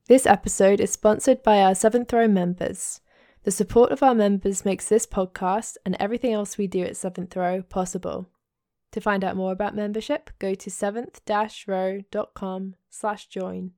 This episode is sponsored by our Seventh Row members. The support of our members makes this podcast and everything else we do at Seventh Row possible. To find out more about membership, go to seventh-row.com/join.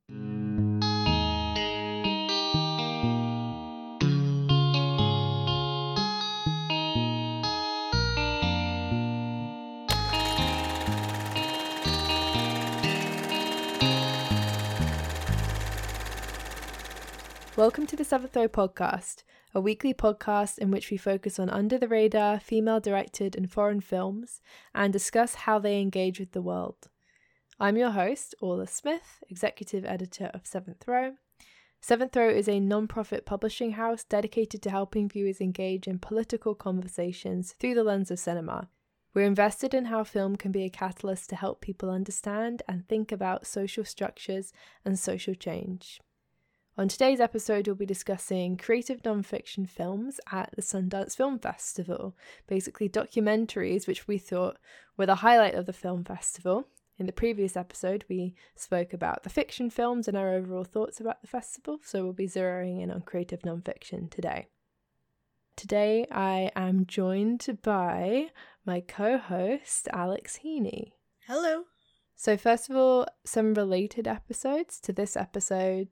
Welcome to the Seventh Row Podcast, a weekly podcast in which we focus on under-the-radar, female-directed and foreign films and discuss how they engage with the world. I'm your host, Orla Smith, Executive Editor of Seventh Row. Seventh Row is a non-profit publishing house dedicated to helping viewers engage in political conversations through the lens of cinema. We're invested in how film can be a catalyst to help people understand and think about social structures and social change. On today's episode, we'll be discussing creative non-fiction films at the Sundance Film Festival, basically documentaries which we thought were the highlight of the film festival. In the previous episode, we spoke about the fiction films and our overall thoughts about the festival, so we'll be zeroing in on creative non-fiction today. Today, I am joined by my co-host, Alex Heaney. Hello. So first of all, some related episodes to this episode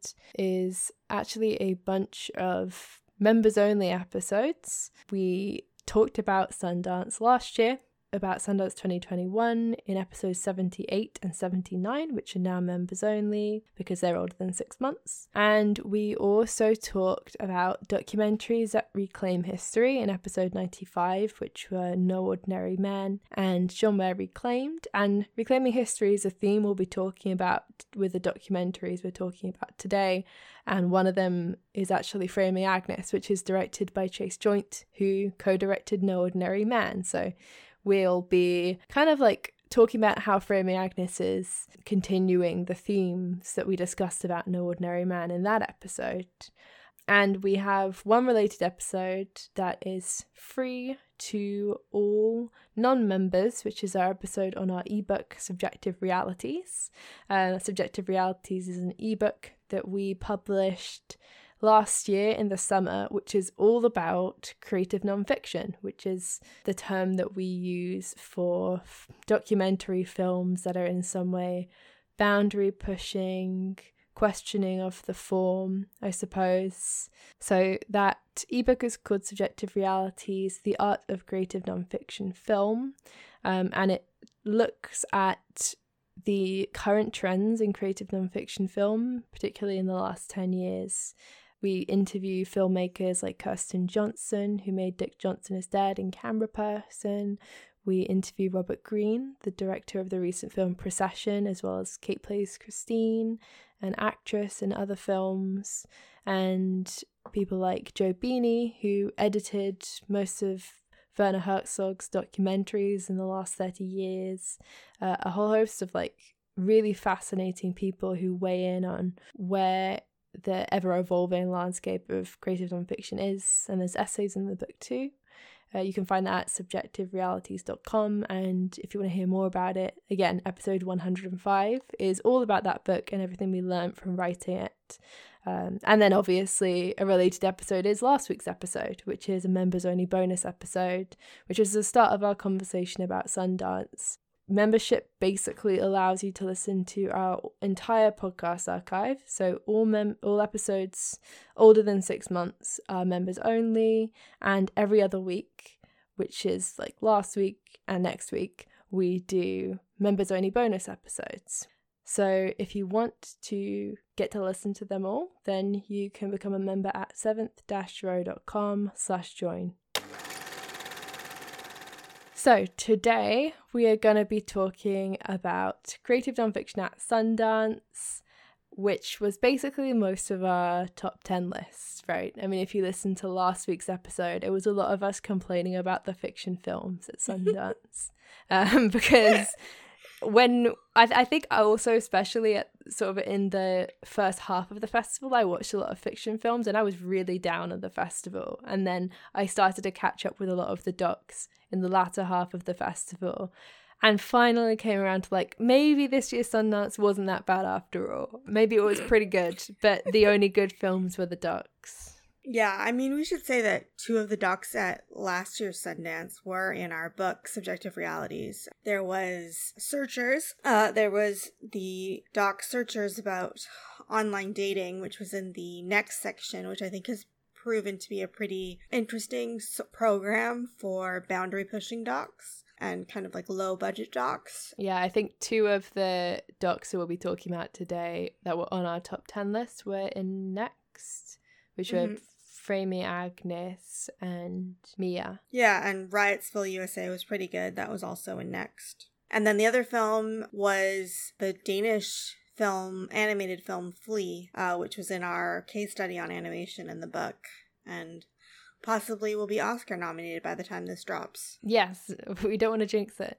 is actually a bunch of members-only episodes. We talked about Sundance last year, about Sundance 2021 in episodes 78 and 79, which are now members only because they're older than 6 months. And we also talked about documentaries that reclaim history in episode 95, which were No Ordinary Men and Genre Reclaimed. And reclaiming history is a theme we'll be talking about with the documentaries we're talking about today. And one of them is actually Framing Agnes, which is directed by Chase Joint, who co-directed No Ordinary Man. So we'll be kind of like talking about how Framing Agnes is continuing the themes that we discussed about No Ordinary Man in that episode. And we have one related episode that is free to all non-members, which is our episode on our ebook Subjective Realities. Subjective Realities is an ebook that we published last year in the summer, which is all about creative nonfiction, which is the term that we use for documentary films that are in some way boundary pushing, questioning of the form, I suppose. So that ebook is called Subjective Realities, The Art of Creative Nonfiction Film, and it looks at the current trends in creative nonfiction film, particularly in the last 10 years. We interview filmmakers like Kirsten Johnson, who made Dick Johnson Is Dead and Camera Person. We interview Robert Greene, the director of the recent film Procession, as well as Kate Plays Christine, an actress in other films, and people like Joe Beanie, who edited most of Werner Herzog's documentaries in the last 30 years. A whole host of really fascinating people who weigh in on where the ever-evolving landscape of creative nonfiction is, and there's essays in the book too. You can find that at subjectiverealities.com, and if you want to hear more about it, again, episode 105 is all about that book and everything we learned from writing it. And then obviously a related episode is last week's episode, which is a members-only bonus episode, which is the start of our conversation about Sundance. Membership basically allows you to listen to our entire podcast archive. So all episodes older than 6 months are members only, and every other week, which is like last week and next week, we do members only bonus episodes. So if you want to get to listen to them all, then you can become a member at seventh-row.com/join. So today we are going to be talking about creative nonfiction at Sundance, which was basically most of our top 10 lists, right? I mean, if you listen to last week's episode, it was a lot of us complaining about the fiction films at Sundance. Because when I think I also, especially at sort of in the first half of the festival, I watched a lot of fiction films and I was really down at the festival. And then I started to catch up with a lot of the docs in the latter half of the festival. and finally came around to like, maybe this year's Sundance wasn't that bad after all. Maybe it was pretty good, but the only good films were the docs. Yeah, I mean, we should say that 2 of the docs at last year's Sundance were in our book, Subjective Realities. There was Searchers. There was the doc Searchers about online dating, which was in the next section, which I think has proven to be a pretty interesting program for boundary-pushing docs and kind of like low-budget docs. Yeah, I think 2 of the docs that we'll be talking about today that were on our top 10 list were in Next, which were Framey Agnes and Mia. Yeah, and Riotsville USA was pretty good. That was also in Next. And then the other film was the Danish animated film Flea, which was in our case study on animation in the book, and possibly will be Oscar nominated by the time this drops. Yes, we don't want to jinx it.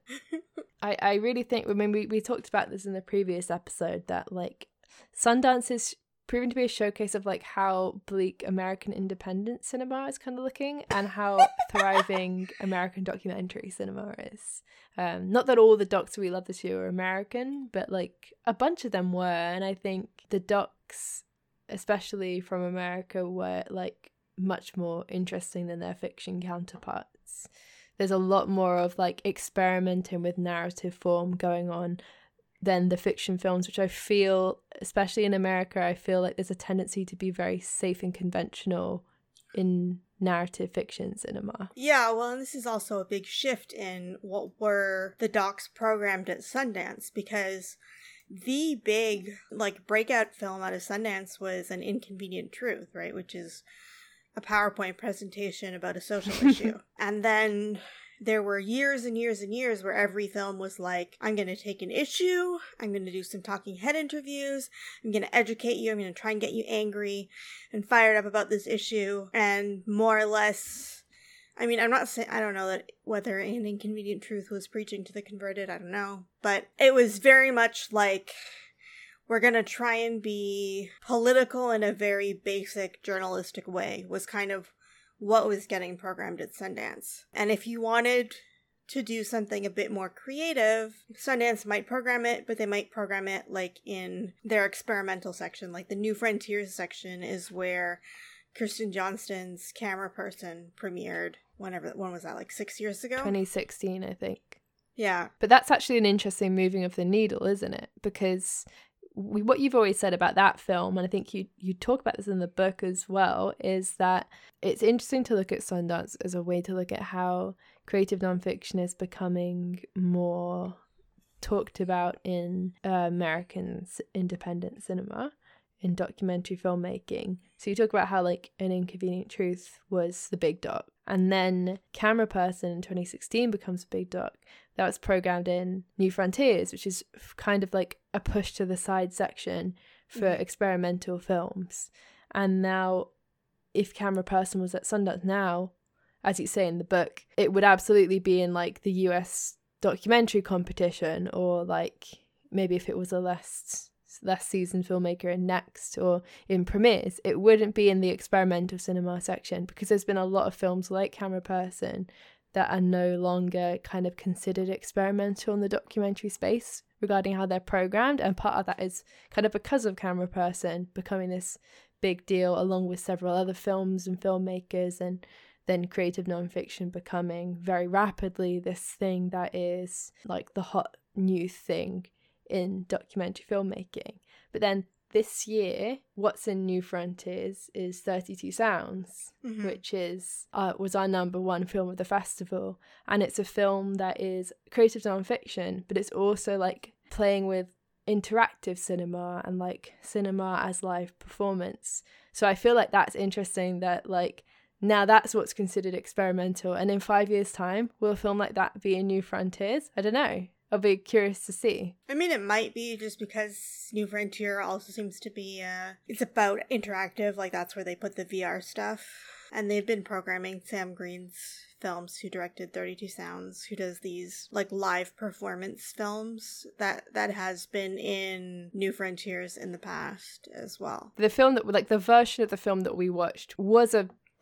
I really think, I mean, we talked about this in the previous episode, that like Sundance is proven to be a showcase of like how bleak American independent cinema is kind of looking, and how thriving American documentary cinema is. Not that all the docs we love this year are American, but like a bunch of them were, and I think the docs, especially from America, were like much more interesting than their fiction counterparts. There's a lot more of like experimenting with narrative form going on than the fiction films, which I feel, especially in America, I feel like there's a tendency to be very safe and conventional in narrative fiction cinema. Yeah, well, and this is also a big shift in what were the docs programmed at Sundance, because the big like breakout film out of Sundance was An Inconvenient Truth, right, which is a PowerPoint presentation about a social issue. And then there were years and years and years where every film was like, I'm going to take an issue, I'm going to do some talking head interviews, I'm going to educate you, I'm going to try and get you angry and fired up about this issue, and more or less, I mean, I'm not saying, I don't know that whether An Inconvenient Truth was preaching to the converted, I don't know, but it was very much like, we're going to try and be political in a very basic journalistic way, was kind of what was getting programmed at Sundance. And if you wanted to do something a bit more creative, Sundance might program it, but they might program it like in their experimental section. Like the New Frontiers section is where Kirsten Johnston's Camera Person premiered. When was that, like 6 years ago? 2016, I think. Yeah. But that's actually an interesting moving of the needle, isn't it? Because what you've always said about that film, and I think you talk about this in the book as well, is that it's interesting to look at Sundance as a way to look at how creative nonfiction is becoming more talked about in American independent cinema, in documentary filmmaking. So you talk about how like An Inconvenient Truth was the big doc, and then Camera Person in 2016 becomes a big doc that was programmed in New Frontiers, which is kind of like a push to the side section for experimental films. And now, if Camera Person was at Sundance now, as you say in the book, it would absolutely be in like the US documentary competition, or like maybe if it was a less seasoned filmmaker in Next or in Premieres, it wouldn't be in the experimental cinema section, because there's been a lot of films like Camera Person that are no longer kind of considered experimental in the documentary space regarding how they're programmed. And part of that is kind of because of Camera Person becoming this big deal, along with several other films and filmmakers, and then creative nonfiction becoming very rapidly this thing that is like the hot new thing in documentary filmmaking. But then this year, what's in New Frontiers is 32 Sounds, which is was our number one film of the festival. And it's a film that is creative nonfiction, but it's also like playing with interactive cinema and like cinema as live performance. So I feel like that's interesting, that like now that's what's considered experimental. And in 5 years' time, will a film like that be in New Frontiers? I don't know. I'll be curious to see. I mean, it might be, just because New Frontier also seems to be, it's about interactive, like that's where they put the VR stuff. And they've been programming Sam Green's films, who directed 32 Sounds, who does these like live performance films that has been in New Frontiers in the past as well. The film that, like the version of the film that we watched, was a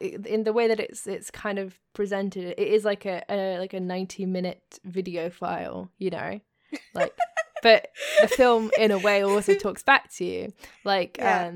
in the way that it's kind of presented, it is like a 90-minute video file, you know, like. But the film, in a way, also talks back to you, like. Yeah.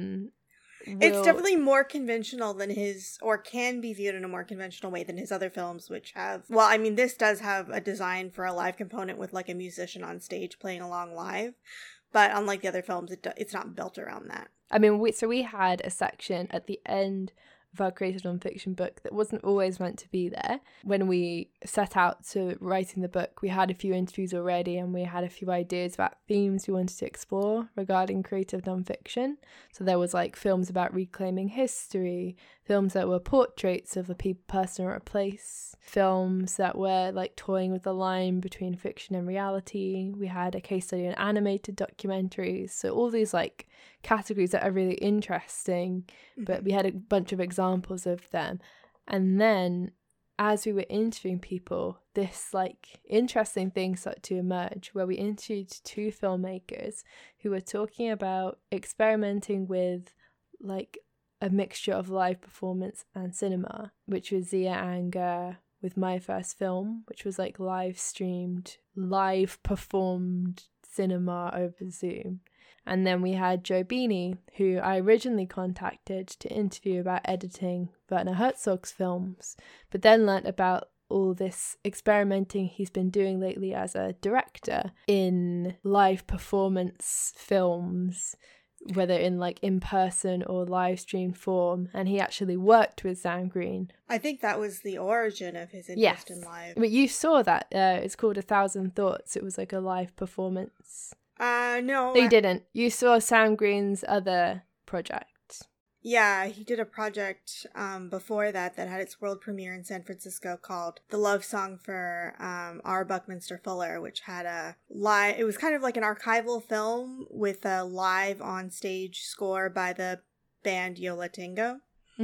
It's definitely more conventional than his, or can be viewed in a more conventional way than his other films, which have, well, I mean, this does have a design for a live component with like a musician on stage playing along live, but unlike the other films, it's not built around that. I mean, we had a section at the end of our creative nonfiction book that wasn't always meant to be there. When we set out to writing the book, we had a few interviews already, and we had a few ideas about themes we wanted to explore regarding creative nonfiction. So there was like films about reclaiming history, films that were portraits of a person or a place, films that were like toying with the line between fiction and reality. We had a case study on animated documentaries. So all these like categories that are really interesting, but we had a bunch of examples of them. And then as we were interviewing people, this like interesting thing started to emerge, where we interviewed 2 filmmakers who were talking about experimenting with like a mixture of live performance and cinema, which was Zia Anger with My First Film, which was like live streamed, live performed cinema over Zoom. And then we had Joe Beanie, who I originally contacted to interview about editing Werner Herzog's films, but then learnt about all this experimenting he's been doing lately as a director in live performance films, whether in like in person or live stream form. And he actually worked with Sam Green. I think that was the origin of his interest in live. But you saw that. It's called 1,000 Thoughts. It was like a live performance. No. You didn't. You saw Sam Green's other project. Yeah, he did a project before that had its world premiere in San Francisco called The Love Song for R. Buckminster Fuller, which had it was kind of like an archival film with a live on stage score by the band Yo La Tengo.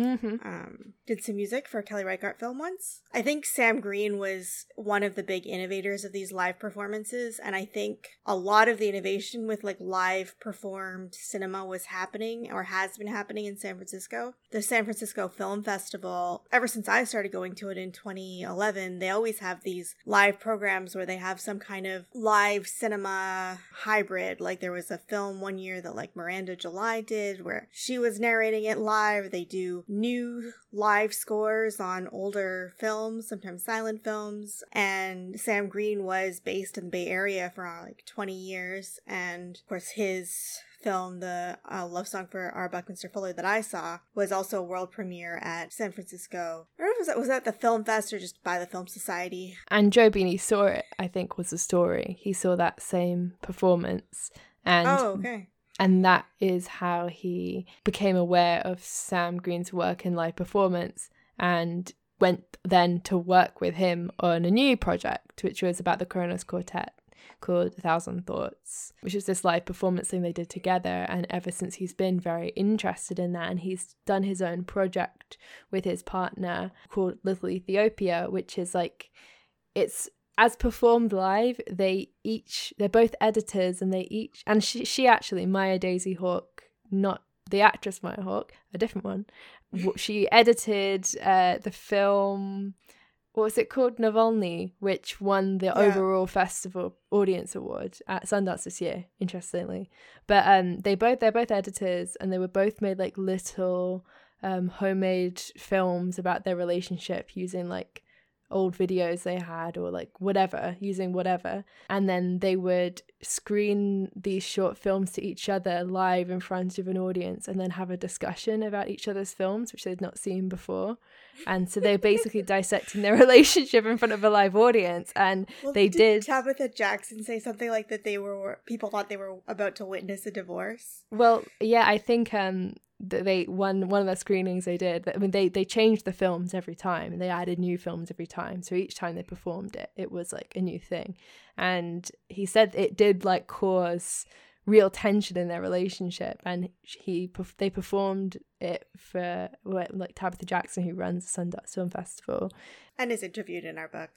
Did some music for a Kelly Reichardt film once. I think Sam Green was one of the big innovators of these live performances, and I think a lot of the innovation with like live performed cinema was happening or has been happening in San Francisco. The San Francisco Film Festival, ever since I started going to it in 2011, they always have these live programs where they have some kind of live cinema hybrid. Like there was a film one year that like Miranda July did where she was narrating it live. They do new live scores on older films, sometimes silent films, and Sam Green was based in the Bay Area for like 20 years, and of course his film, the Love Song for R. Buckminster Fuller that I saw, was also a world premiere at San Francisco. I don't know if it was at the Film Fest or just by the Film Society. And Joe Beanie saw it, I think was the story. He saw that same performance. And okay. And that is how he became aware of Sam Green's work in live performance and went then to work with him on a new project, which was about the Kronos Quartet, called 1,000 Thoughts, which is this live performance thing they did together. And ever since, he's been very interested in that, and he's done his own project with his partner called Little Ethiopia, which is like, it's as performed live. They're both editors, and she actually, Maya Daisy Hawke, not the actress Maya Hawke, a different one, she edited the film, what was it called, Navalny, which won the overall festival audience award at Sundance this year, interestingly. But they're both editors, and they were both made like little homemade films about their relationship using like old videos they had, or like using whatever, and then they would screen these short films to each other live in front of an audience, and then have a discussion about each other's films, which they'd not seen before. And so they're basically dissecting their relationship in front of a live audience. And did Tabitha Jackson say something like that people thought they were about to witness a divorce? Well, yeah, I think they one of the screenings they did, I mean, they changed the films every time, and they added new films every time, so each time they performed it was like a new thing. And he said it did like cause real tension in their relationship, and they performed it for like Tabitha Jackson, who runs the Sundance Film Festival and is interviewed in our book.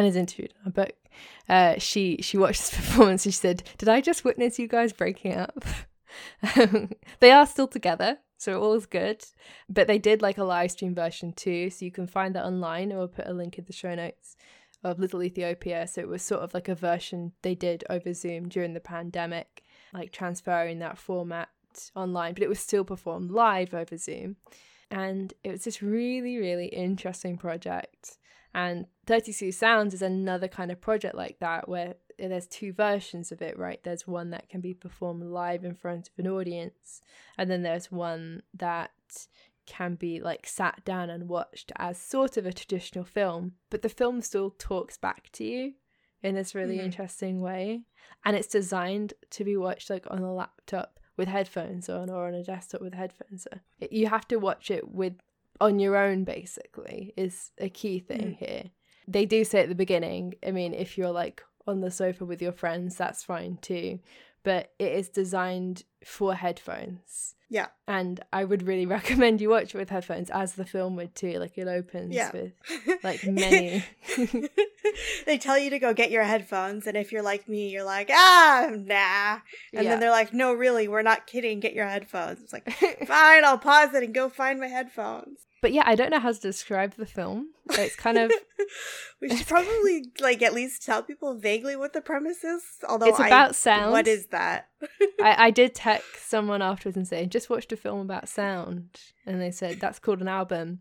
She watched this performance and she said, "Did I just witness you guys breaking up?" They are still together. So all's good. But they did like a live stream version too, so you can find that online, or we'll put a link in the show notes, of Little Ethiopia. So it was sort of like a version they did over Zoom during the pandemic, like transferring that format online, but it was still performed live over Zoom. And it was this really, really interesting project. And 32 Sounds is another kind of project like that, where there's two versions of it, right? There's one that can be performed live in front of an audience, and then there's one that can be like sat down and watched as sort of a traditional film, but the film still talks back to you in this really interesting way. And it's designed to be watched like on a laptop with headphones on, or on a desktop with headphones. So you have to watch it on your own, basically, is a key thing here. They do say at the beginning, I mean, if you're like on the sofa with your friends, that's fine too, but it is designed for headphones. Yeah. And I would really recommend you watch it with headphones, as the film would too. Like, it opens with like many. They tell you to go get your headphones, and if you're like me, you're like, nah. And then they're like, no, really, we're not kidding, get your headphones. It's like, fine, I'll pause it and go find my headphones. But yeah, I don't know how to describe the film. It's kind of... We should probably like at least tell people vaguely what the premise is. Although it's about sound. What is that? I did text someone afterwards and say, just watched a film about sound. And they said, that's called an album.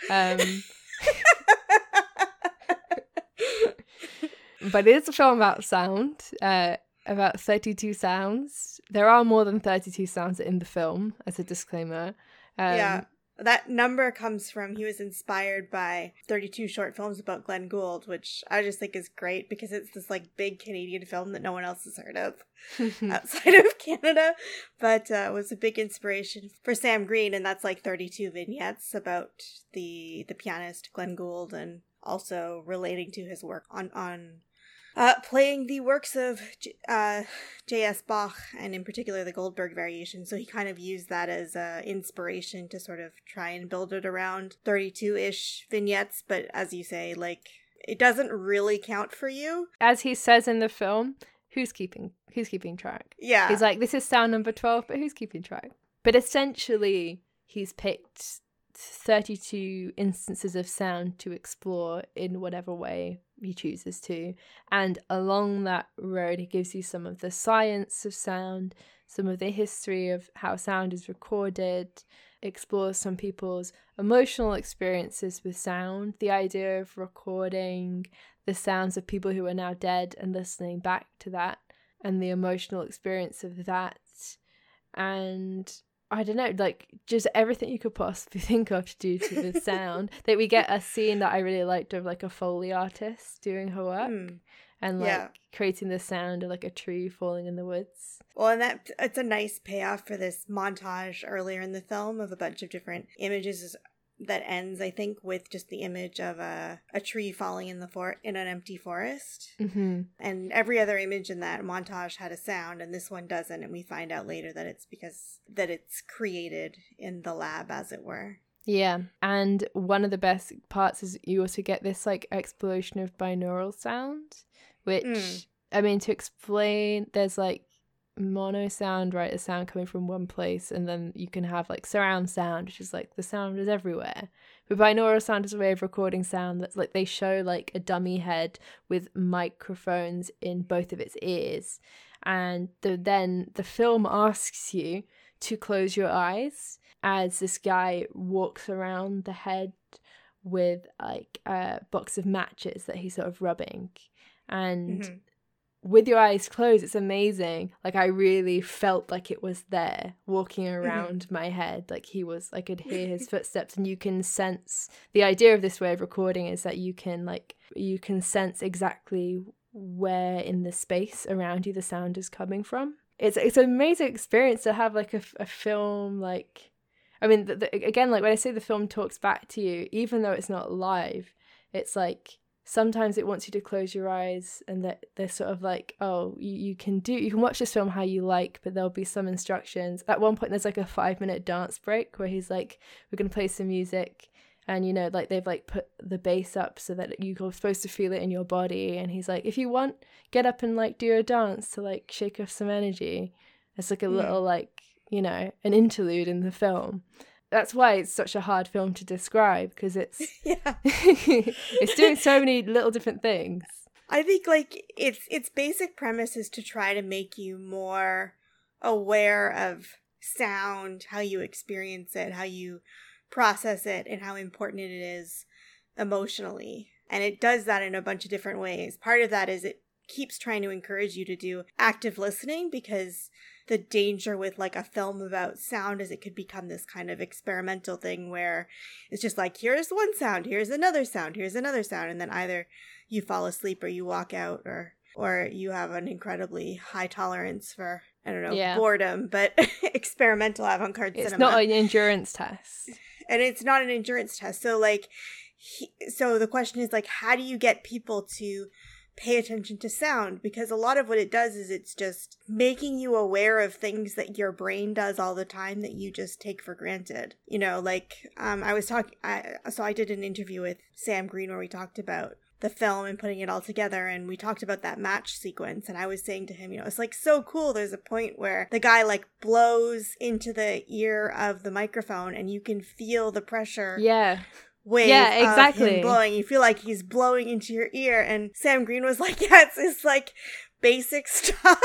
But it is a film about sound, about 32 sounds. There are more than 32 sounds in the film, as a disclaimer. That number comes from, he was inspired by 32 short films about Glenn Gould, which I just think is great because it's this like big Canadian film that no one else has heard of outside of Canada. But it was a big inspiration for Sam Green, and that's like 32 vignettes about the pianist Glenn Gould, and also relating to his work on playing the works of J.S. Bach, and in particular the Goldberg Variation. So he kind of used that as inspiration to sort of try and build it around 32-ish vignettes. But as you say, like, it doesn't really count for you. As he says in the film, who's keeping track? Yeah. He's like, this is sound number 12, but who's keeping track? But essentially, he's picked 32 instances of sound to explore in whatever way he chooses to, and along that road he gives you some of the science of sound, some of the history of how sound is recorded, explores some people's emotional experiences with sound, the idea of recording the sounds of people who are now dead and listening back to that, and the emotional experience of that. And I don't know, like, just everything you could possibly think of to do to the sound. That we get a scene that I really liked of like a Foley artist doing her work and like creating the sound of like a tree falling in the woods. Well, and it's a nice payoff for this montage earlier in the film of a bunch of different images that ends, I think, with just the image of a tree falling in in an empty forest. Mm-hmm. And every other image in that montage had a sound, and this one doesn't. And we find out later that it's because that it's created in the lab, as it were. Yeah, and one of the best parts is you also get this like exploration of binaural sound, which I mean, to explain, there's like mono sound, right? A sound coming from one place, and then you can have like surround sound, which is like the sound is everywhere. But binaural sound is a way of recording sound that's like they show like a dummy head with microphones in both of its ears, and then the film asks you to close your eyes as this guy walks around the head with like a box of matches that he's sort of rubbing, and with your eyes closed, it's amazing. Like, I really felt like it was there walking around my head. Like, I could hear his footsteps, and you can sense, the idea of this way of recording is that you can sense exactly where in the space around you the sound is coming from. It's an amazing experience to have like a film, like, I mean, again, like when I say the film talks back to you, even though it's not live, it's like, sometimes it wants you to close your eyes, and that they're sort of like, oh, you can watch this film how you like, but there'll be some instructions. At one point there's like a 5-minute dance break where he's like, we're going to play some music, and you know, like they've like put the bass up so that you're supposed to feel it in your body, and he's like, if you want, get up and like do a dance to like shake off some energy. It's like a little like, you know, an interlude in the film. That's why it's such a hard film to describe, because it's it's doing so many little different things. I think like its basic premise is to try to make you more aware of sound, how you experience it, how you process it, and how important it is emotionally. And it does that in a bunch of different ways. Part of that is it keeps trying to encourage you to do active listening, because the danger with like a film about sound is it could become this kind of experimental thing where it's just like, here's one sound, here's another sound, here's another sound, and then either you fall asleep or you walk out, or you have an incredibly high tolerance for, I don't know, boredom, but experimental avant-garde cinema. It's not an endurance test. And it's not an endurance test. So like, so the question is like, how do you get people to pay attention to sound? Because a lot of what it does is it's just making you aware of things that your brain does all the time that you just take for granted. You know, like I did an interview with Sam Green where we talked about the film and putting it all together, and we talked about that match sequence, and I was saying to him, you know, it's like so cool. There's a point where the guy like blows into the ear of the microphone and you can feel the pressure wave of him blowing. You feel like he's blowing into your ear, and Sam Green was like, yeah, it's like basic stuff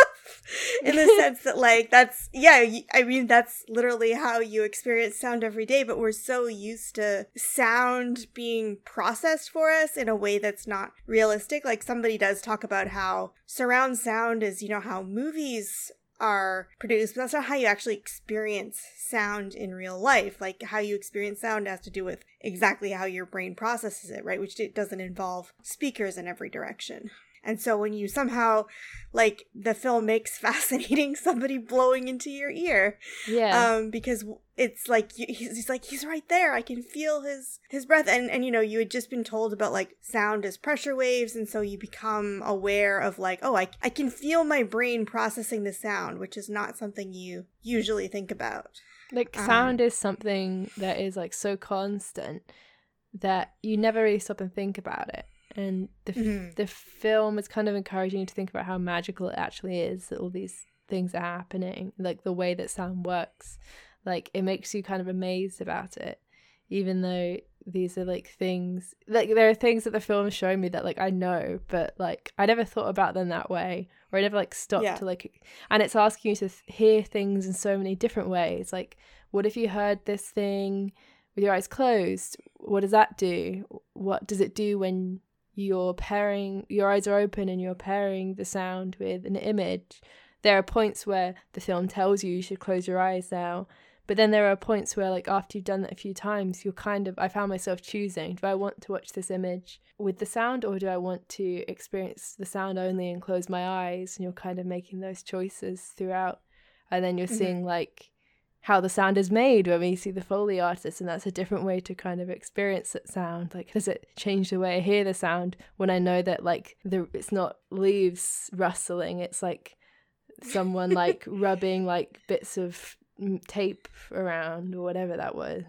in the sense that like that's I mean that's literally how you experience sound every day, but we're so used to sound being processed for us in a way that's not realistic. Like somebody does talk about how surround sound is, you know, how movies are produced, but that's not how you actually experience sound in real life. Like how you experience sound has to do with exactly how your brain processes it, right? Which it doesn't involve speakers in every direction. And so when you somehow, like, the film makes fascinating somebody blowing into your ear. Yeah. Because it's like, he's like, he's right there. I can feel his breath. And, you know, you had just been told about, like, sound as pressure waves. And so you become aware of, like, oh, I can feel my brain processing the sound, which is not something you usually think about. Like, sound is something that is, like, so constant that you never really stop and think about it. And the film is kind of encouraging you to think about how magical it actually is, that all these things are happening, like the way that sound works. Like, it makes you kind of amazed about it, even though these are like things, like there are things that the film is showing me that like I know, but like I never thought about them that way, or I never like stopped to like, and it's asking you to hear things in so many different ways. Like, what if you heard this thing with your eyes closed? What does that do? What does it do when you're pairing, your eyes are open and you're pairing the sound with an image? There are points where the film tells you should close your eyes now, but then there are points where, like, after you've done that a few times, you're kind of, I found myself choosing, do I want to watch this image with the sound, or do I want to experience the sound only and close my eyes? And you're kind of making those choices throughout, and then you're seeing like how the sound is made when we see the Foley artist, and that's a different way to kind of experience that sound. Like, does it change the way I hear the sound when I know that like it's not leaves rustling, it's like someone like rubbing like bits of tape around or whatever that was?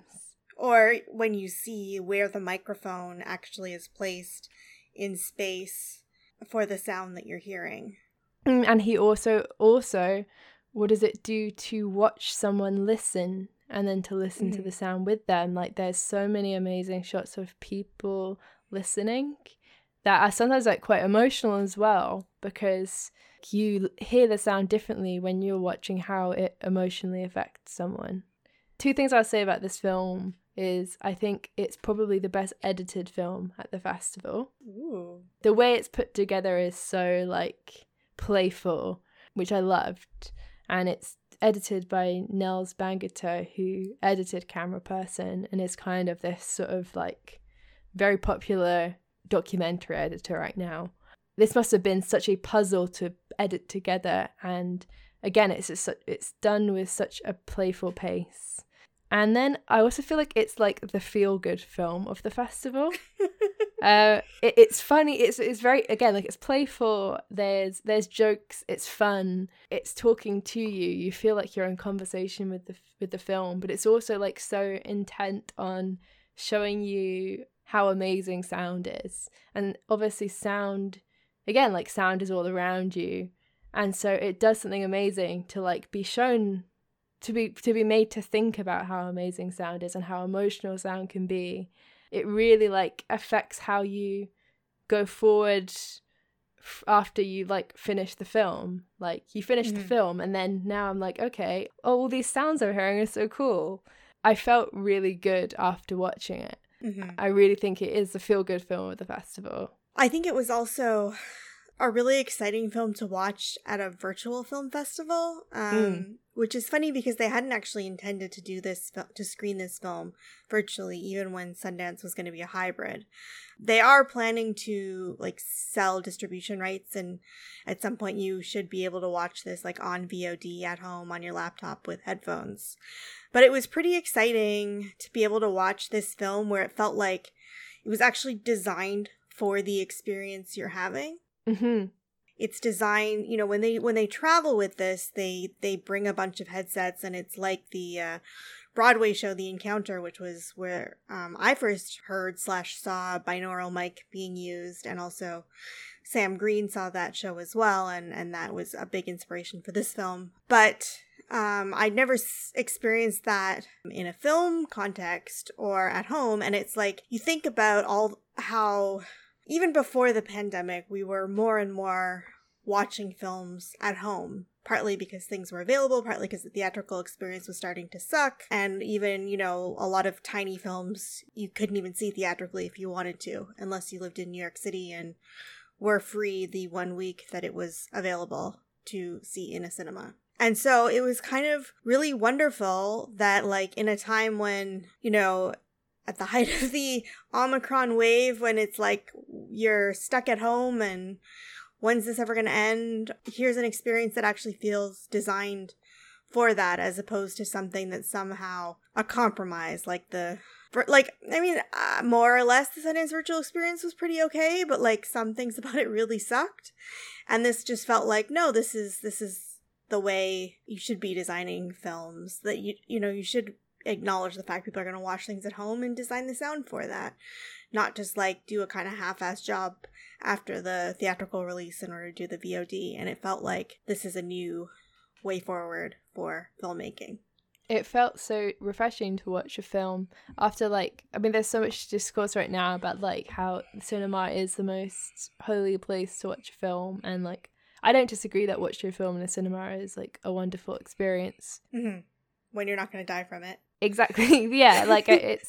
Or when you see where the microphone actually is placed in space for the sound that you're hearing. And he also what does it do to watch someone listen and then to listen to the sound with them? Like, there's so many amazing shots of people listening that are sometimes like quite emotional as well, because you hear the sound differently when you're watching how it emotionally affects someone. Two things I'll say about this film is I think it's probably the best edited film at the festival. Ooh. The way it's put together is so like playful, which I loved. And it's edited by Nels Bangato, who edited Camera Person and is kind of this sort of like very popular documentary editor right now. This must have been such a puzzle to edit together, and again, it's done with such a playful pace. And then I also feel like it's like the feel-good film of the festival. It's funny. It's very, again, like, it's playful. There's jokes. It's fun. It's talking to you. You feel like you're in conversation with the film, but it's also like so intent on showing you how amazing sound is. And obviously sound, again, like sound is all around you, and so it does something amazing to like be shown to be made to think about how amazing sound is and how emotional sound can be. It really like affects how you go forward after you like finish the film. Like you finish the film and then now I'm like, okay, all these sounds I'm hearing are so cool. I felt really good after watching it. I really think it is a feel-good film of the festival. I think it was also a really exciting film to watch at a virtual film festival, which is funny because they hadn't actually intended to do this, to screen this film virtually, even when Sundance was going to be a hybrid. They are planning to like sell distribution rights, and at some point you should be able to watch this like on VOD at home on your laptop with headphones. But it was pretty exciting to be able to watch this film where it felt like it was actually designed for the experience you're having. It's designed, you know, when they travel with this, they bring a bunch of headsets, and it's like the Broadway show The Encounter, which was where I first heard / saw a binaural mic being used, and also Sam Green saw that show as well, and that was a big inspiration for this film. But I'd never experienced that in a film context or at home, and it's like you think about how even before the pandemic, we were more and more watching films at home, partly because things were available, partly because the theatrical experience was starting to suck, and even, you know, a lot of tiny films you couldn't even see theatrically if you wanted to, unless you lived in New York City and were free the 1 week that it was available to see in a cinema. And so it was kind of really wonderful that, like, in a time when, you know, at the height of the Omicron wave, when it's like you're stuck at home and when's this ever going to end? Here's an experience that actually feels designed for that, as opposed to something that's somehow a compromise. More or less the Sundance virtual experience was pretty okay, but like some things about it really sucked. And this just felt like, no, this is the way you should be designing films, that you should acknowledge the fact people are going to watch things at home and design the sound for that, not just like do a kind of half-assed job after the theatrical release in order to do the VOD. And it felt like this is a new way forward for filmmaking. It felt so refreshing to watch a film after, like, I mean, there's so much discourse right now about like how cinema is the most holy place to watch a film, and like I don't disagree that watching a film in a cinema is like a wonderful experience. When you're not going to die from it. Exactly. Yeah, like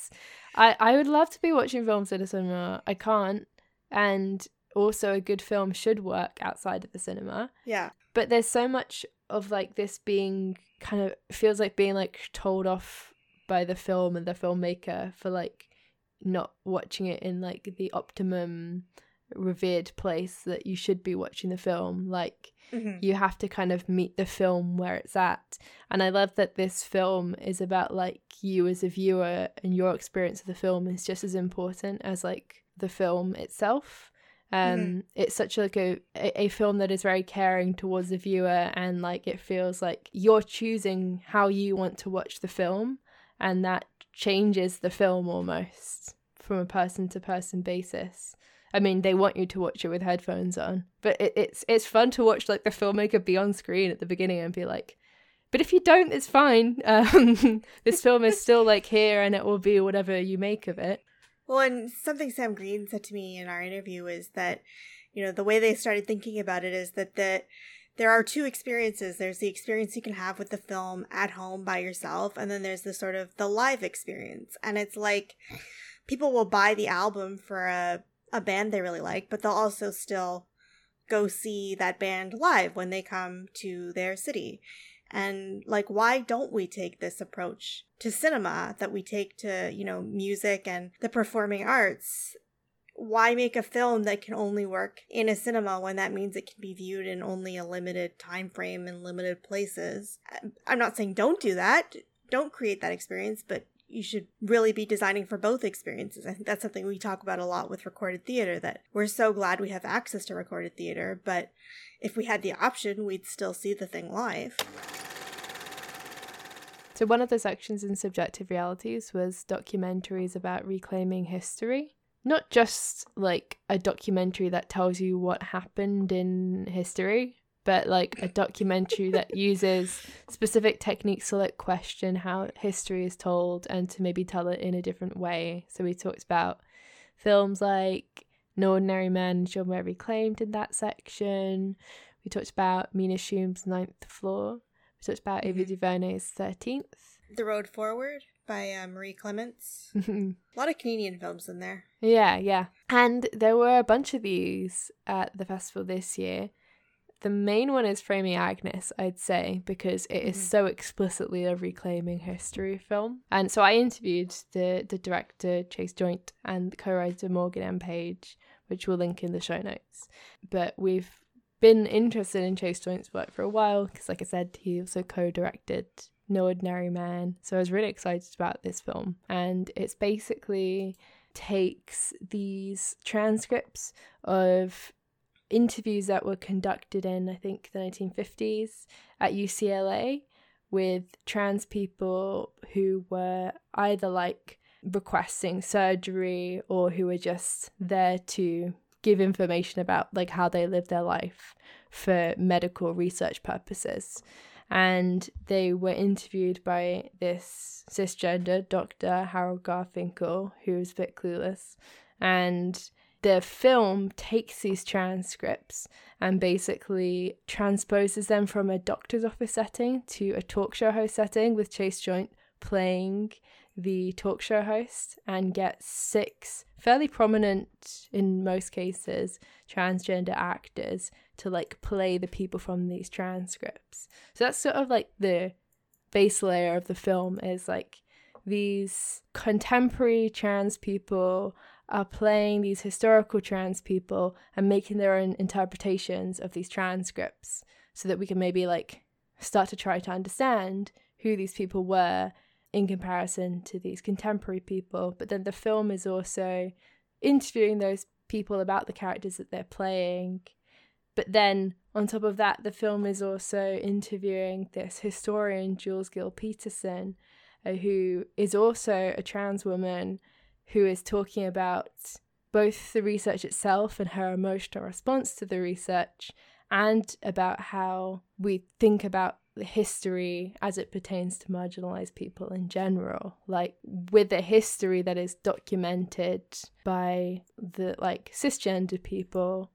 I would love to be watching films in a cinema. I can't. And also a good film should work outside of the cinema. Yeah. But there's so much of like this being kind of feels like being like told off by the film and the filmmaker for like not watching it in like the optimum revered place that you should be watching the film. Like you have to kind of meet the film where it's at. And I love that this film is about like you as a viewer, and your experience of the film is just as important as like the film itself. It's such like a film that is very caring towards the viewer, and like it feels like you're choosing how you want to watch the film, and that changes the film almost from a person to person basis. I mean, they want you to watch it with headphones on, but it's fun to watch like the filmmaker be on screen at the beginning and be like, but if you don't, it's fine. This film is still like here, and it will be whatever you make of it. Well, and something Sam Green said to me in our interview is that, you know, the way they started thinking about it is that there are two experiences. There's the experience you can have with the film at home by yourself, and then there's the sort of the live experience. And it's like people will buy the album for a band they really like, but they'll also still go see that band live when they come to their city. And like, why don't we take this approach to cinema that we take to, you know, music and the performing arts? Why make a film that can only work in a cinema when that means it can be viewed in only a limited time frame and limited places? I'm not saying don't do that. Don't create that experience, but you should really be designing for both experiences. I think that's something we talk about a lot with recorded theater, that we're so glad we have access to recorded theater, but if we had the option, we'd still see the thing live. So one of the sections in Subjective Realities was documentaries about reclaiming history. Not just like a documentary that tells you what happened in history, but like a documentary that uses specific techniques to like question how history is told and to maybe tell it in a different way. So we talked about films like No Ordinary Men, John Mary Claimed in that section. We talked about Mina Shum's Ninth Floor. We talked about Ava DuVernay's 13th. The Road Forward by Marie Clements. A lot of Canadian films in there. Yeah. And there were a bunch of these at the festival this year. The main one is Framing Agnes, I'd say, because it is so explicitly a reclaiming history film. And so I interviewed the director, Chase Joint, and the co-writer, Morgan M. Page, which we'll link in the show notes. But we've been interested in Chase Joint's work for a while, because like I said, he also co-directed No Ordinary Man. So I was really excited about this film. And it's basically takes these transcripts of interviews that were conducted in, I think, the 1950s at UCLA with trans people who were either like requesting surgery or who were just there to give information about like how they live their life for medical research purposes. And they were interviewed by this cisgender Dr. Harold Garfinkel, who was a bit clueless. And the film takes these transcripts and basically transposes them from a doctor's office setting to a talk show host setting, with Chase Joint playing the talk show host, and gets 6 fairly prominent, in most cases, transgender actors to like play the people from these transcripts. So that's sort of like the base layer of the film, is like these contemporary trans people are playing these historical trans people and making their own interpretations of these transcripts, so that we can maybe like start to try to understand who these people were in comparison to these contemporary people. But then the film is also interviewing those people about the characters that they're playing. But then on top of that, the film is also interviewing this historian, Jules Gill Peterson, who is also a trans woman, who is talking about both the research itself and her emotional response to the research, and about how we think about the history as it pertains to marginalized people in general. Like, with a history that is documented by the like cisgender people,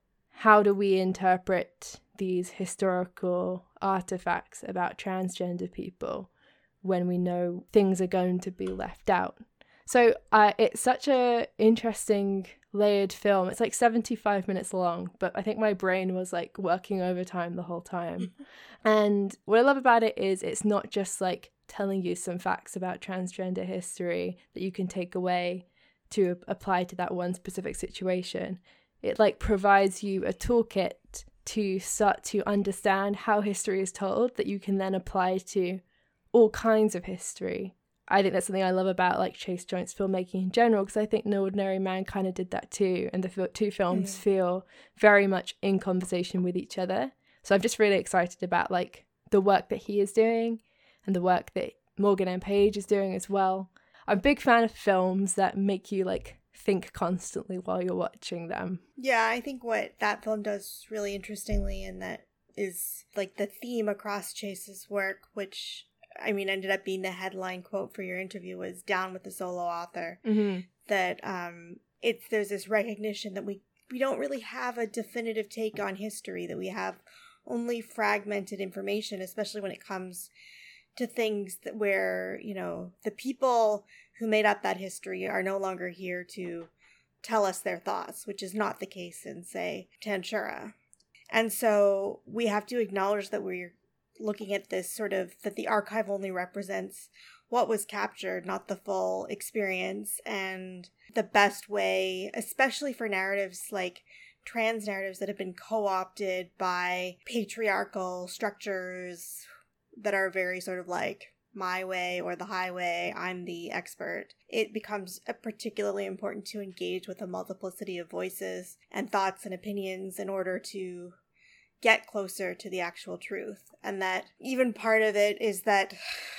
how do we interpret these historical artifacts about transgender people when we know things are going to be left out? So it's such a interesting layered film. It's like 75 minutes long, but I think my brain was like working overtime the whole time. And what I love about it is it's not just like telling you some facts about transgender history that you can take away to apply to that one specific situation. It like provides you a toolkit to start to understand how history is told that you can then apply to all kinds of history. I think that's something I love about like Chase Joint's filmmaking in general, because I think No Ordinary Man kind of did that too, and the two films feel very much in conversation with each other. So I'm just really excited about like the work that he is doing and the work that Morgan M. Page is doing as well. I'm a big fan of films that make you like think constantly while you're watching them. Yeah, I think what that film does really interestingly, and that is like the theme across Chase's work, which I mean ended up being the headline quote for your interview, was "Down with the solo author." That there's this recognition that we don't really have a definitive take on history, that we have only fragmented information, especially when it comes to things that where, you know, the people who made up that history are no longer here to tell us their thoughts, which is not the case in, say, Tanshura. And so we have to acknowledge that we're looking at this sort of, that the archive only represents what was captured, not the full experience. And the best way, especially for narratives like trans narratives that have been co-opted by patriarchal structures that are very sort of like my way or the highway, I'm the expert, it becomes particularly important to engage with a multiplicity of voices and thoughts and opinions in order to get closer to the actual truth. And that even part of it is that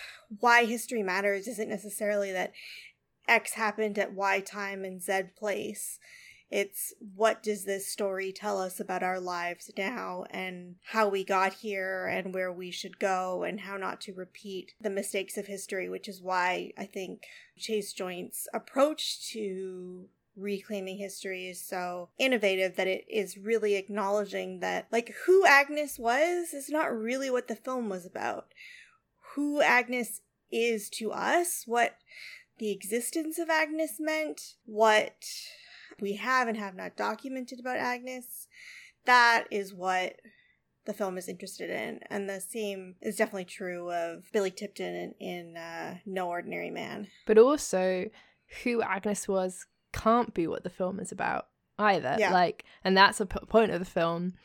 why history matters isn't necessarily that X happened at Y time and Z place. It's what does this story tell us about our lives now and how we got here and where we should go and how not to repeat the mistakes of history, which is why I think Chase Joint's approach to reclaiming history is so innovative, that it is really acknowledging that, like, who Agnes was is not really what the film was about. Who Agnes is to us, what the existence of Agnes meant, what we have and have not documented about Agnes, that is what the film is interested in. And the same is definitely true of Billy Tipton in No Ordinary Man. But also, who Agnes was can't be what the film is about either. Yeah. Like, and that's a point of the film,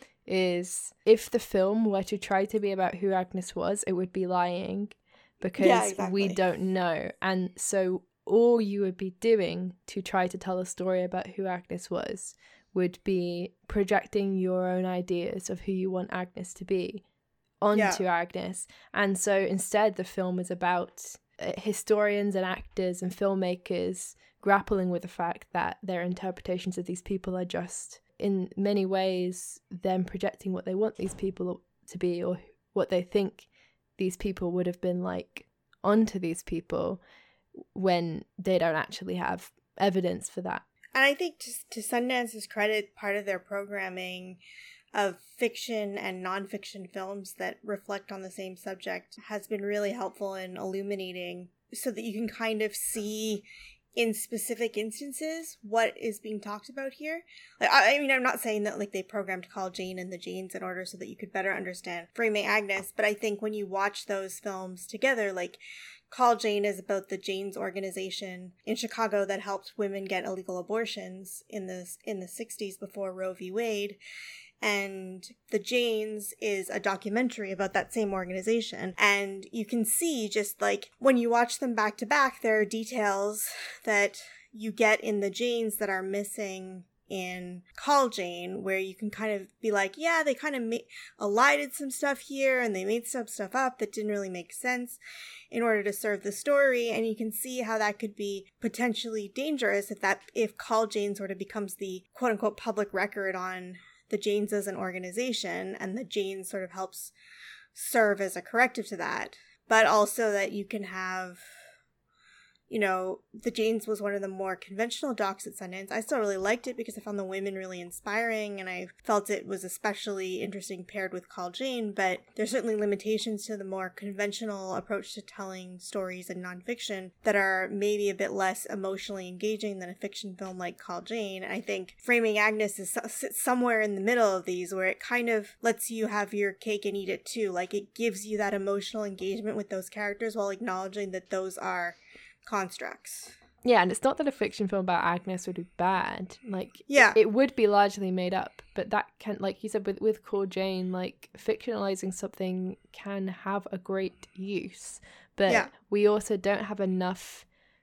is if the film were to try to be about who Agnes was, it would be lying, because we don't know. And so all you would be doing to try to tell a story about who Agnes was would be projecting your own ideas of who you want Agnes to be onto Agnes. And so instead the film is about historians and actors and filmmakers grappling with the fact that their interpretations of these people are just, in many ways, them projecting what they want these people to be, or what they think these people would have been like onto these people, when they don't actually have evidence for that. And I think to Sundance's credit, part of their programming of fiction and nonfiction films that reflect on the same subject has been really helpful in illuminating, so that you can kind of see in specific instances what is being talked about here. Like, I mean, I'm not saying that like they programmed Call Jane and the Janes in order so that you could better understand Framing Agnes, but I think when you watch those films together, like Call Jane is about the Janes organization in Chicago that helped women get illegal abortions in the 60s before Roe v. Wade. And The Janes is a documentary about that same organization. And you can see, just like when you watch them back to back, there are details that you get in The Janes that are missing in Call Jane, where you can kind of be like, yeah, they kind of elided some stuff here and they made some stuff up that didn't really make sense in order to serve the story. And you can see how that could be potentially dangerous if Call Jane sort of becomes the quote unquote public record on the Janes as an organization, and the Janes sort of helps serve as a corrective to that. But also that you can have, you know, the Janes was one of the more conventional docs at Sundance. I still really liked it because I found the women really inspiring, and I felt it was especially interesting paired with Call Jane, but there's certainly limitations to the more conventional approach to telling stories in nonfiction that are maybe a bit less emotionally engaging than a fiction film like Call Jane. And I think Framing Agnes sits somewhere in the middle of these, where it kind of lets you have your cake and eat it too. Like, it gives you that emotional engagement with those characters while acknowledging that those are constructs. Yeah, and it's not that a fiction film about Agnes would be bad. Like, yeah, it would be largely made up, but that can, like you said, with Call Jane, like, fictionalizing something can have a great use. But we also don't have enough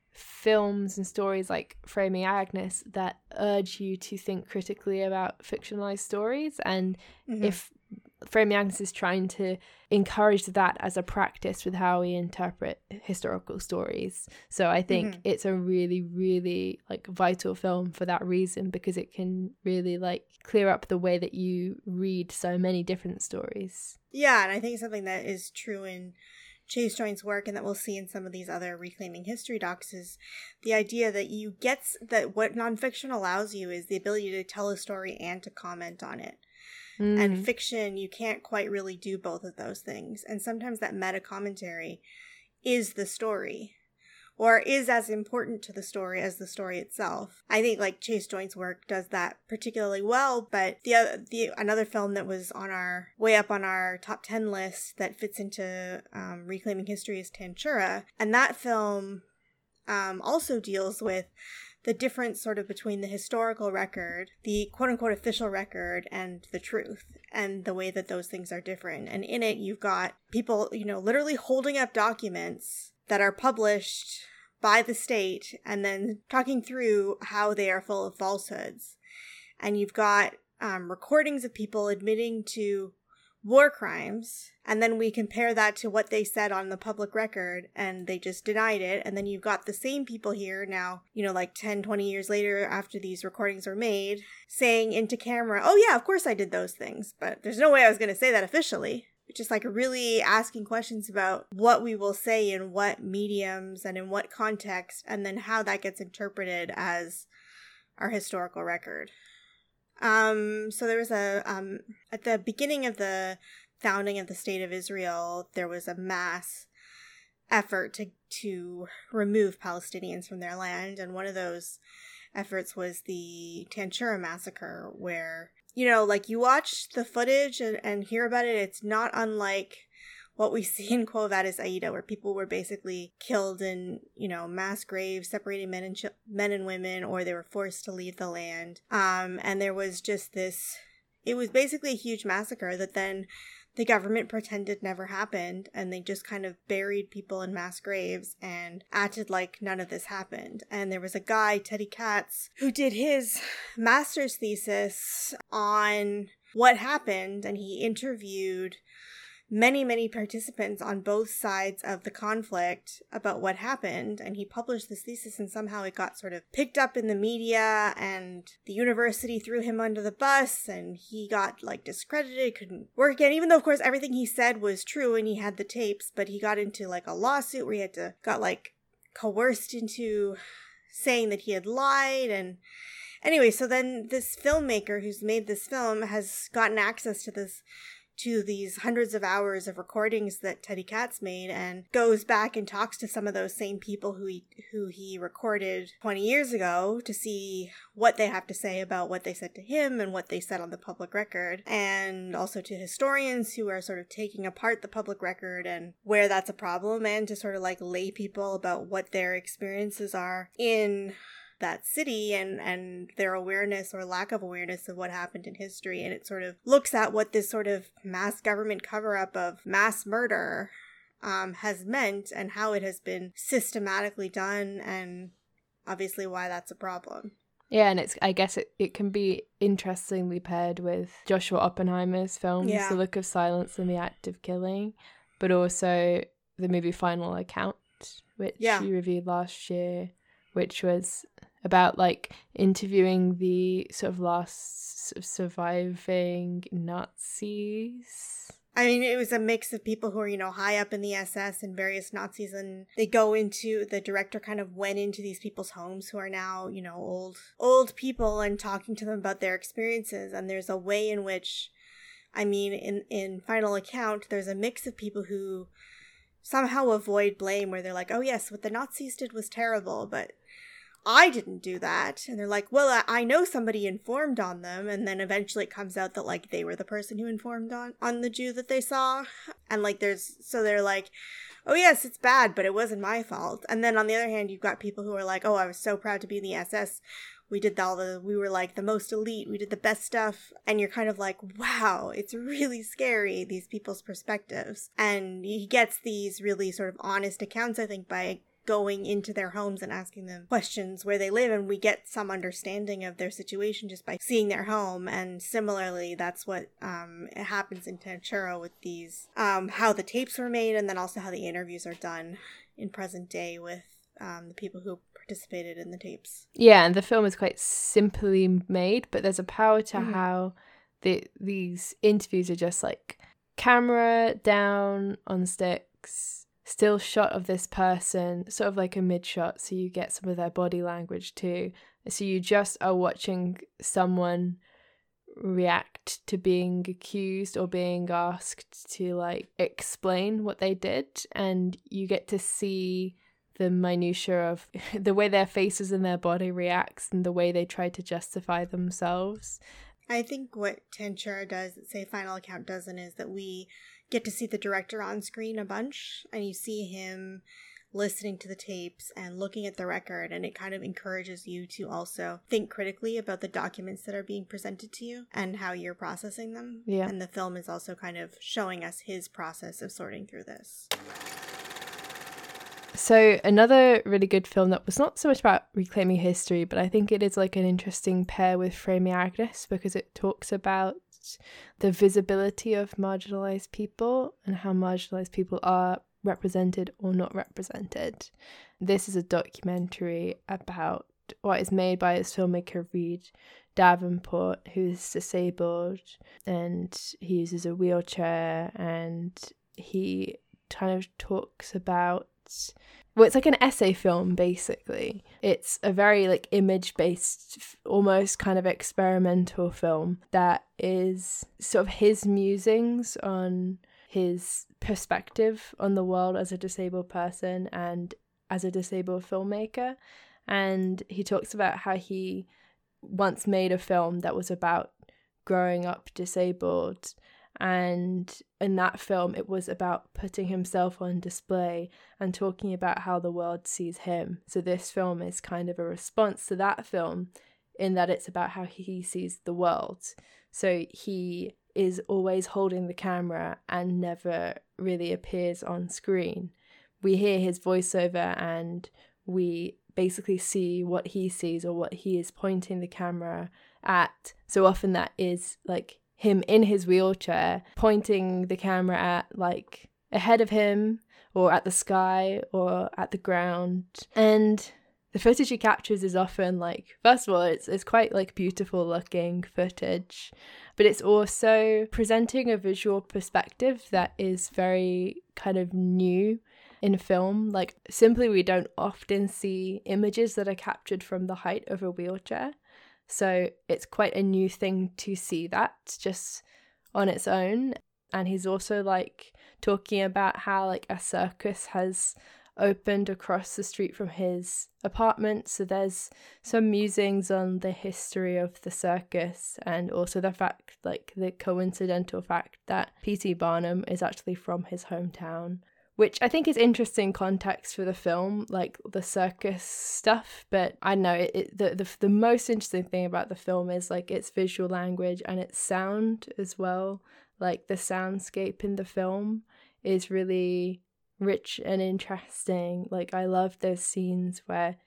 films and stories like Framing Agnes that urge you to think critically about fictionalized stories. And if Framing Agnes is trying to encourage that as a practice with how we interpret historical stories. So I think it's a really, really like vital film for that reason, because it can really like clear up the way that you read so many different stories. Yeah, and I think something that is true in Chase Joint's work, and that we'll see in some of these other Reclaiming History docs, is the idea that that what nonfiction allows you is the ability to tell a story and to comment on it. And fiction, you can't quite really do both of those things. And sometimes that meta commentary is the story, or is as important to the story as the story itself. I think like Chase Joint's work does that particularly well. But another film that was way up on our top 10 list that fits into Reclaiming History is Tantura, and that film also deals with the difference sort of between the historical record, the quote-unquote official record, and the truth, and the way that those things are different. And in it, you've got people, you know, literally holding up documents that are published by the state and then talking through how they are full of falsehoods. And you've got recordings of people admitting to war crimes, and then we compare that to what they said on the public record, and they just denied it. And then you've got the same people here now, like 10, 20 years later after these recordings were made, saying into camera, oh yeah, of course I did those things, but there's no way I was going to say that officially. Just like really asking questions about what we will say in what mediums and in what context, and then how that gets interpreted as our historical record. So there was at the beginning of the founding of the State of Israel, there was a mass effort to remove Palestinians from their land. And one of those efforts was the Tanchura massacre, where, you watch the footage and hear about it. It's not unlike what we see in Quo Vadis Aida, where people were basically killed in, mass graves, separating men and women, or they were forced to leave the land. And there was just it was basically a huge massacre that then the government pretended never happened, and they just kind of buried people in mass graves and acted like none of this happened. And there was a guy, Teddy Katz, who did his master's thesis on what happened, and he interviewed many participants on both sides of the conflict about what happened, and he published this thesis, and somehow it got sort of picked up in the media, and the university threw him under the bus, and he got discredited, couldn't work again, even though of course everything he said was true and he had the tapes. But he got into a lawsuit where he got coerced into saying that he had lied. And anyway, so then this filmmaker who's made this film has gotten access to these hundreds of hours of recordings that Teddy Katz made, and goes back and talks to some of those same people who he recorded 20 years ago to see what they have to say about what they said to him and what they said on the public record, and also to historians who are sort of taking apart the public record and where that's a problem, and to sort of lay people about what their experiences are in that city and their awareness or lack of awareness of what happened in history. And it sort of looks at what this sort of mass government cover-up of mass murder has meant, and how it has been systematically done, and obviously why that's a problem. Yeah, and I guess it can be interestingly paired with Joshua Oppenheimer's films, Yeah. The Look of Silence and The Act of Killing, but also the movie Final Account, which you reviewed last year, which was about interviewing the sort of last surviving Nazis. I mean, it was a mix of people who are, high up in the SS and various Nazis, and the director kind of went into these people's homes who are now, old people, and talking to them about their experiences. And there's a way in which, in Final Account, there's a mix of people who somehow avoid blame, where they're like, oh yes, what the Nazis did was terrible, but I didn't do that. And they're like, well, I know somebody informed on them. And then eventually it comes out that they were the person who informed on the Jew that they saw. And they're like, oh yes, it's bad, but it wasn't my fault. And then on the other hand, you've got people who are like, oh, I was so proud to be in the SS. We did we were the most elite. We did the best stuff. And you're kind of like, wow, it's really scary, these people's perspectives. And he gets these really sort of honest accounts, I think, by going into their homes and asking them questions where they live, and we get some understanding of their situation just by seeing their home. And similarly, that's what happens in Tanchura with these, how the tapes were made, and then also how the interviews are done in present day with the people who participated in the tapes. Yeah, and the film is quite simply made, but there's a power to how these interviews are just camera down on sticks, still shot of this person, sort of like a mid shot, so you get some of their body language too. So you just are watching someone react to being accused or being asked to explain what they did, and you get to see the minutiae of the way their faces and their body reacts and the way they try to justify themselves. I think what Tanchura does that, say, Final Account doesn't, is that we get to see the director on screen a bunch, and you see him listening to the tapes and looking at the record, and it kind of encourages you to also think critically about the documents that are being presented to you and how you're processing them. Yeah. And the film is also kind of showing us his process of sorting through this. So another really good film that was not so much about reclaiming history, but I think it is an interesting pair with Frame Agnes, because it talks about about the visibility of marginalized people and how marginalized people are represented or not represented. This is a documentary about what is made by this filmmaker Reed Davenport, who's disabled, and he uses a wheelchair, and he kind of talks about, well, it's like an essay film, basically. It's a very like image-based, almost kind of experimental film that is sort of his musings on his perspective on the world as a disabled person and as a disabled filmmaker. And he talks about how he once made a film that was about growing up disabled, and in that film it was about putting himself on display and talking about how the world sees him. So this film is kind of a response to that film in that it's about how he sees the world. So he is always holding the camera and never really appears on screen. We hear his voiceover and we basically see what he sees or what he is pointing the camera at. So often that is like him in his wheelchair pointing the camera at like ahead of him or at the sky or at the ground. And the footage he captures is often like, first of all, it's quite like beautiful looking footage, but it's also presenting a visual perspective that is very kind of new in film. Like, simply, we don't often see images that are captured from the height of a wheelchair. So it's quite a new thing to see that just on its own. And he's also like talking about how like a circus has opened across the street from his apartment. So there's some musings on the history of the circus, and also the fact, like the coincidental fact that P.T. Barnum is actually from his hometown, which I think is interesting context for the film, like the circus stuff. But I don't know, the most interesting thing about the film is like its visual language and its sound as well. Like the soundscape in the film is really rich and interesting. Like I love those scenes where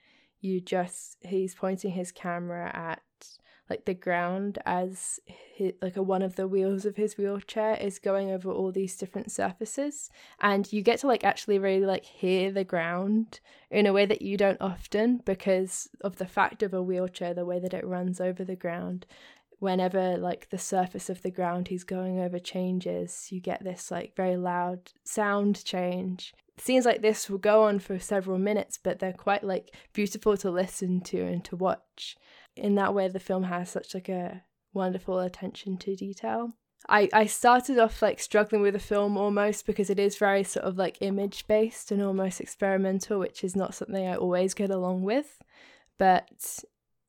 he's pointing his camera at like the ground as one of the wheels of his wheelchair is going over all these different surfaces, and you get to like actually really like hear the ground in a way that you don't often, because of the fact of a wheelchair, the way that it runs over the ground. Whenever like the surface of the ground he's going over changes, you get this like very loud sound change. Scenes like this will go on for several minutes, but they're quite like beautiful to listen to and to watch. In that way, the film has such like a wonderful attention to detail. I started off like struggling with the film almost because it is very sort of like image based and almost experimental, which is not something I always get along with, but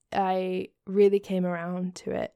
I really came around to it.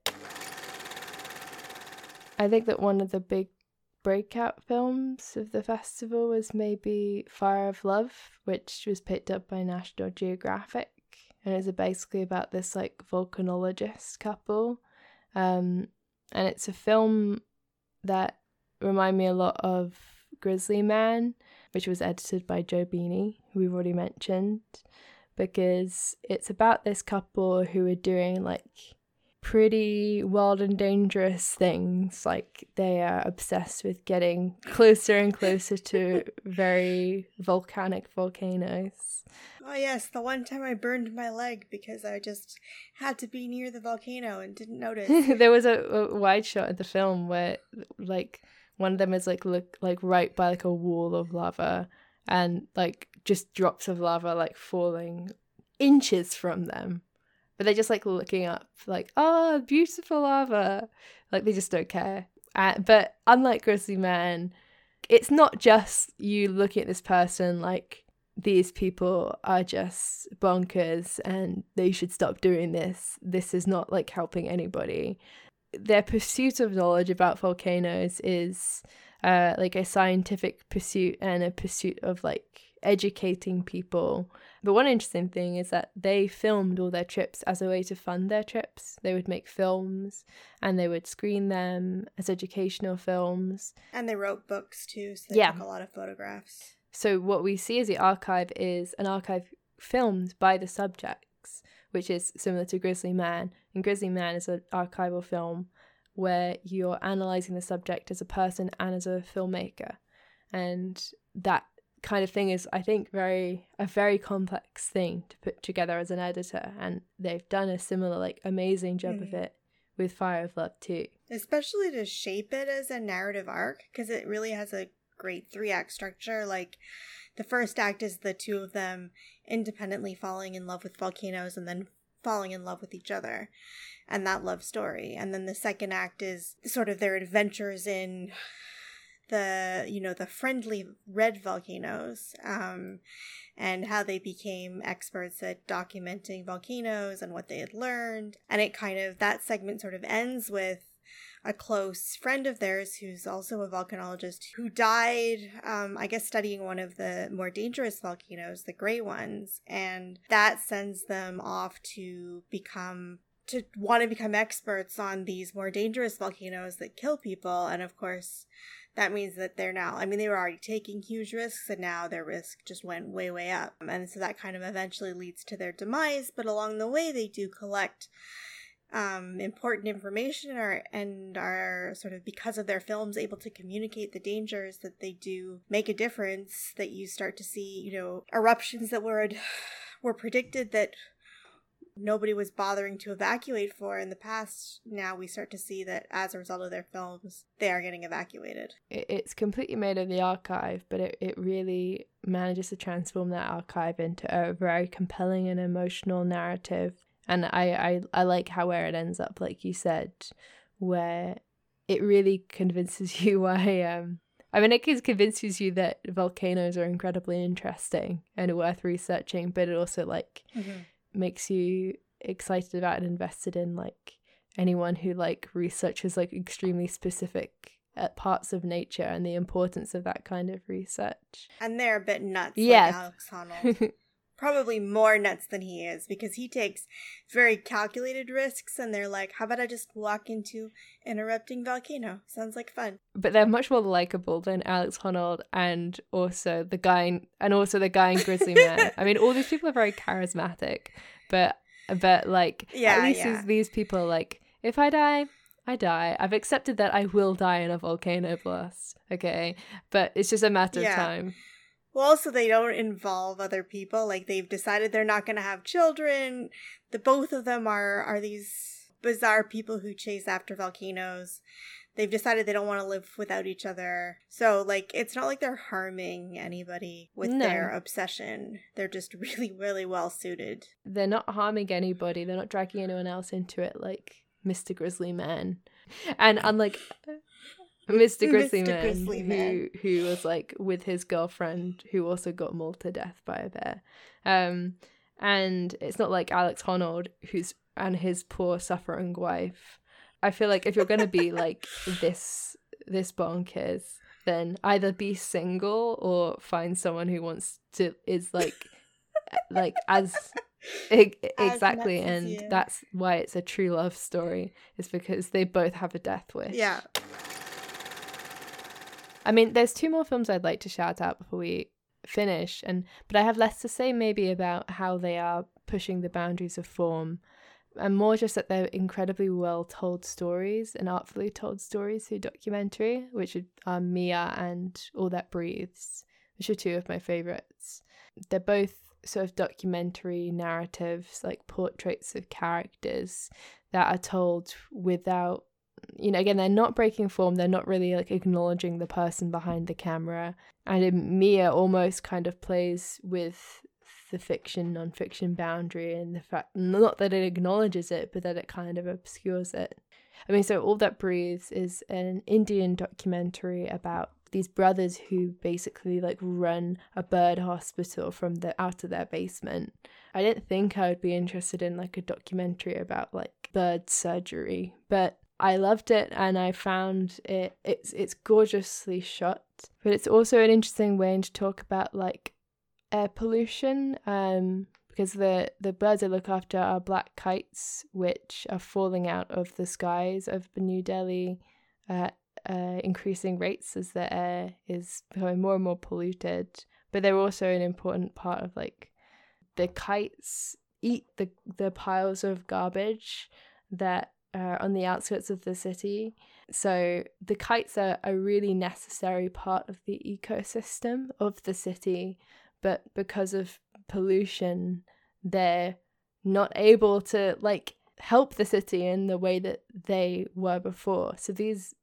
I think that one of the big breakout films of the festival was maybe Fire of Love, which was picked up by National Geographic, and it's basically about this like volcanologist couple, and it's a film that reminded me a lot of Grizzly Man, which was edited by Joe Beanie, who we've already mentioned, because it's about this couple who are doing like pretty wild and dangerous things. Like they are obsessed with getting closer and closer to very volcanic volcanoes. Oh yes, the one time I burned my leg because I just had to be near the volcano and didn't notice. There was a wide shot of the film where like one of them is like look like right by like a wall of lava, and like just drops of lava like falling inches from them, but they're just like looking up like, oh, beautiful lava, like they just don't care. But unlike Grizzly Man, it's not just you looking at this person like these people are just bonkers and they should stop doing this is not like helping anybody. Their pursuit of knowledge about volcanoes is like a scientific pursuit and a pursuit of like educating people. But one interesting thing is that they filmed all their trips as a way to fund their trips. They would make films and they would screen them as educational films. And they wrote books too, so they took a lot of photographs. So what we see as the archive is an archive filmed by the subjects, which is similar to Grizzly Man. And Grizzly Man is an archival film where you're analysing the subject as a person and as a filmmaker. And that kind of thing is, I think, a very complex thing to put together as an editor. And they've done a similar, like, amazing job of it with Fire of Love too. Especially to shape it as a narrative arc, because it really has a great 3-act structure. Like, the first act is the two of them independently falling in love with volcanoes and then falling in love with each other, and that love story. And then the second act is sort of their adventures in the friendly red volcanoes, and how they became experts at documenting volcanoes and what they had learned. And that segment sort of ends with a close friend of theirs who's also a volcanologist who died, I guess, studying one of the more dangerous volcanoes, the gray ones. And that sends them off to want to become experts on these more dangerous volcanoes that kill people. And of course, that means that they were already taking huge risks, and now their risk just went way, way up. And so that kind of eventually leads to their demise, but along the way they do collect important information and are sort of, because of their films, able to communicate the dangers, that they do make a difference, that you start to see, eruptions that were predicted that nobody was bothering to evacuate for in the past. Now we start to see that as a result of their films, they are getting evacuated. It's completely made of the archive, but it really manages to transform that archive into a very compelling and emotional narrative. And I like where it ends up, like you said, where it really convinces you why... it convinces you that volcanoes are incredibly interesting and worth researching, but it also, like... Mm-hmm. makes you excited about and invested in, like, anyone who, like, researches, like, extremely specific parts of nature and the importance of that kind of research. And they're a bit nuts, like Alex Honnold. Probably more nuts than he is, because he takes very calculated risks, and they're like, how about I just walk into an erupting volcano? Sounds like fun. But they're much more likable than Alex Honnold and also the guy in Grizzly Man. I mean, all these people are very charismatic, but like, at least these people are like, if I die, I die. I've accepted that I will die in a volcano blast, okay? But it's just a matter of time. Well, also, they don't involve other people. Like, they've decided they're not going to have children. The both of them are these bizarre people who chase after volcanoes. They've decided they don't want to live without each other. So, like, it's not like they're harming anybody with their obsession. They're just really, really well suited. They're not harming anybody. They're not dragging anyone else into it, like Mr. Grizzly Man. And unlike... Mr. Grizzly Man, who was, like, with his girlfriend, who also got mauled to death by a bear. And it's not like Alex Honnold, and his poor suffering wife. I feel like if you're going to be, like, this bonkers, then either be single or find someone who is as exactly, and that's why it's a true love story, is because they both have a death wish. Yeah. I mean, there's 2 more films I'd like to shout out before we finish, but I have less to say maybe about how they are pushing the boundaries of form, and more just that they're incredibly well told stories and artfully told stories through documentary, which are Mia and All That Breathes, which are 2 of my favorites. They're both sort of documentary narratives, like portraits of characters that are told without, again, they're not breaking form. They're not really, like, acknowledging the person behind the camera. And Mia almost kind of plays with the fiction non-fiction boundary, and the fact, not that it acknowledges it, but that it kind of obscures it. I mean, so All That Breathes is an Indian documentary about these brothers who basically, like, run a bird hospital out of their basement. I didn't think I would be interested in, like, a documentary about, like, bird surgery, but I loved it, and I found it's gorgeously shot, but it's also an interesting way to talk about, like, air pollution, because the birds I look after are black kites, which are falling out of the skies of New Delhi at increasing rates as the air is becoming more and more polluted. But they're also an important part of, like, the kites eat the piles of garbage that on the outskirts of the city. So the kites are a really necessary part of the ecosystem of the city, but because of pollution, they're not able to like help the city in the way that they were before. So these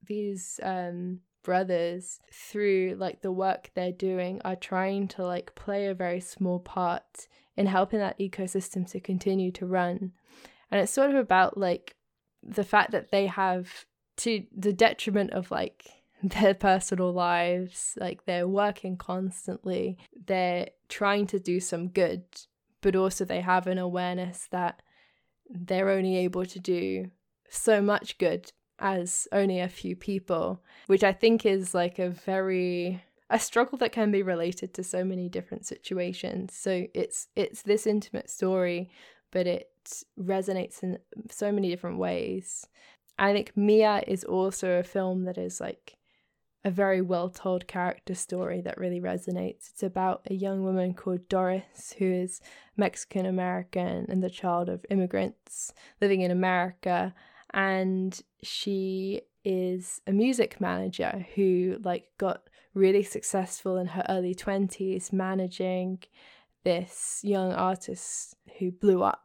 brothers, through like the work they're doing, are trying to like play a very small part in helping that ecosystem to continue to run. And it's sort of about like the fact that they have, to the detriment of like their personal lives, like they're working constantly, they're trying to do some good, but also they have an awareness that they're only able to do so much good as only a few people, which I think is like a struggle that can be related to so many different situations. So it's this intimate story, but it resonates in so many different ways. I think Mia is also a film that is like a very well-told character story that really resonates. It's about a young woman called Doris, who is Mexican-American and the child of immigrants living in America. And she is a music manager who like got really successful in her early 20s managing this young artist who blew up.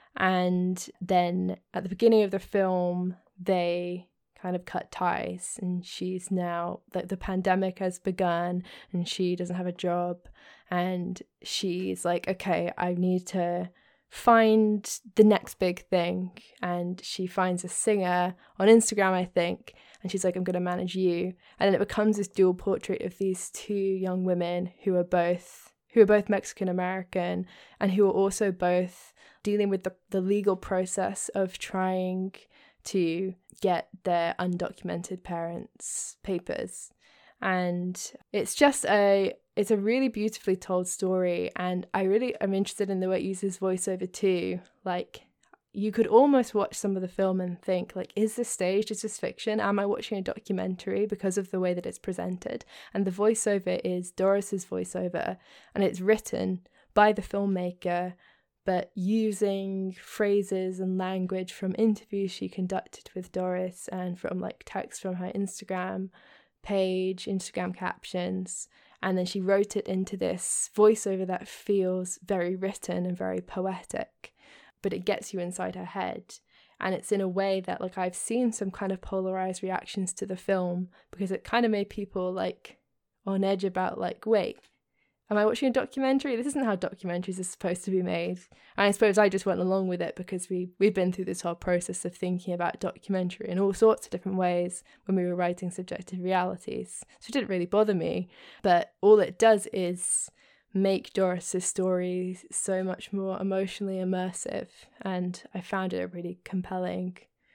And then at the beginning of the film, they kind of cut ties, and she's now, like, the pandemic has begun and she doesn't have a job, and she's like, okay, I need to find the next big thing. And she finds a singer on Instagram, I think, and she's like, I'm going to manage you. And then it becomes this dual portrait of these two young women who are both Mexican American, and who are also both dealing with the legal process of trying to get their undocumented parents' papers. And it's a really beautifully told story, and I really am interested in the way it uses voiceover too. Like, you could almost watch some of the film and think, like, is this staged? Is this fiction? Am I watching a documentary? Because of the way that it's presented. And the voiceover is Doris's voiceover, and it's written by the filmmaker, but using phrases and language from interviews she conducted with Doris and from like text from her Instagram page, Instagram captions. And then she wrote it into this voiceover that feels very written and very poetic, but it gets you inside her head. And it's in a way that, like, I've seen some kind of polarized reactions to the film, because it kind of made people like on edge about like, wait, am I watching a documentary? This isn't how documentaries are supposed to be made. And I suppose I just went along with it because we've been through this whole process of thinking about documentary in all sorts of different ways when we were writing Subjective Realities. So it didn't really bother me. But all it does is make Doris's story so much more emotionally immersive. And I found it a really compelling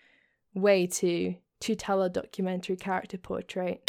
way to tell a documentary character portrait.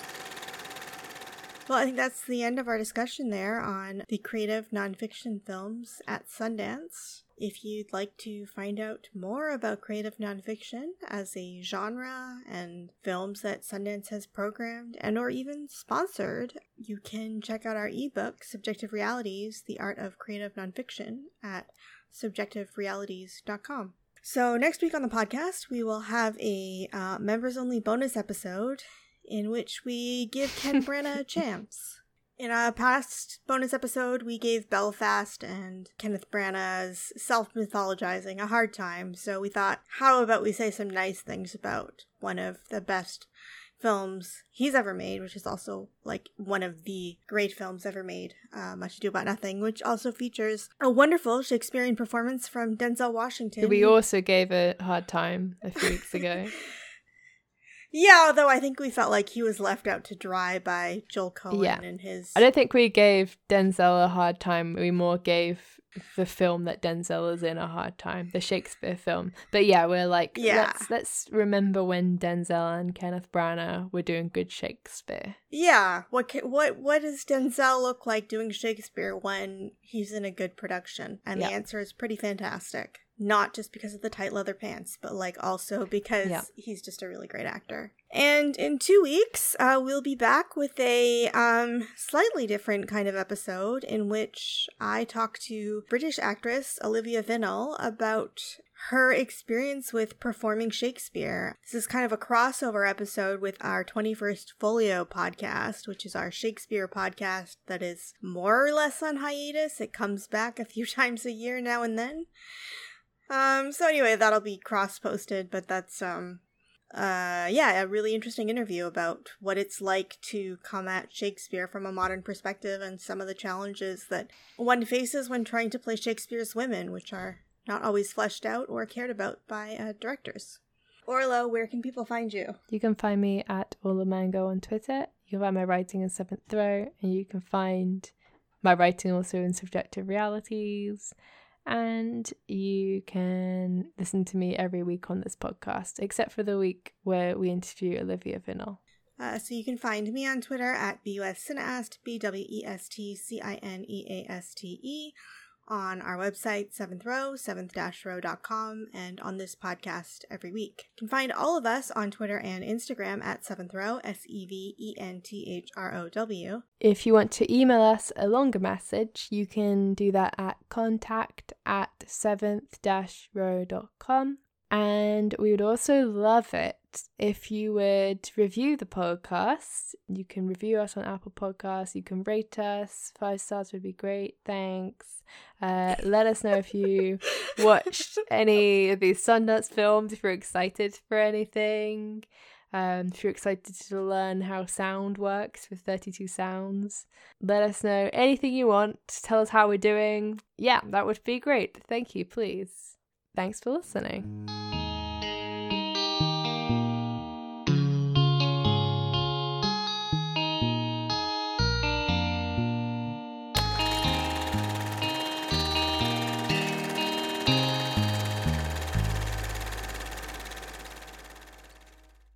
Well, I think that's the end of our discussion there on the creative nonfiction films at Sundance. If you'd like to find out more about creative nonfiction as a genre and films that Sundance has programmed and or even sponsored, you can check out our ebook, Subjective Realities, The Art of Creative Nonfiction, at subjectiverealities.com. So next week on the podcast, we will have a members-only bonus episode in which we give Ken Branagh a chance. In a past bonus episode, we gave Belfast and Kenneth Branagh's self-mythologizing a hard time, so we thought, how about we say some nice things about one of the best films he's ever made, which is also like one of the great films ever made, Much Ado About Nothing, which also features a wonderful Shakespearean performance from Denzel Washington. Who we also gave a hard time a few weeks ago. Yeah, although I think we felt like he was left out to dry by Joel Coen and his... I don't think we gave Denzel a hard time. We more gave the film that Denzel is in a hard time, the Shakespeare film. But yeah, we're like, let's remember when Denzel and Kenneth Branagh were doing good Shakespeare. Yeah, what does Denzel look like doing Shakespeare when he's in a good production? And the answer is pretty fantastic. not just because of the tight leather pants, but like also because he's just a really great actor. And in 2 weeks, we'll be back with a slightly different kind of episode in which I talk to British actress Olivia Vinnell about her experience with performing Shakespeare. This is kind of a crossover episode with our 21st Folio podcast, which is our Shakespeare podcast that is more or less on hiatus. It comes back a few times a year now and then. So anyway, that'll be cross-posted, but that's, a really interesting interview about what it's like to come at Shakespeare from a modern perspective and some of the challenges that one faces when trying to play Shakespeare's women, which are not always fleshed out or cared about by directors. Orla, where can people find you? You can find me at Orla Mango on Twitter. You can find my writing in Seventh Row, and you can find my writing also in Subjective Realities. And you can listen to me every week on this podcast, except for the week where we interview Olivia Vinnell. So you can find me on Twitter at BUSCineaste, BWESTCINEASTE, on our website, 7th Row, 7th-row.com, and on this podcast every week. You can find all of us on Twitter and Instagram at 7th Row, SEVENTHROW. If you want to email us a longer message, you can do that at contact@7th-row.com. And we would also love it if you would review the podcast. You can review us on Apple Podcasts. You can rate us. 5 stars would be great. Thanks. Let us know if you watched any of these Sundance films, if you're excited for anything. If you're excited to learn how sound works with 32 sounds. Let us know anything you want. Tell us how we're doing. Yeah, that would be great. Thank you, please. Thanks for listening.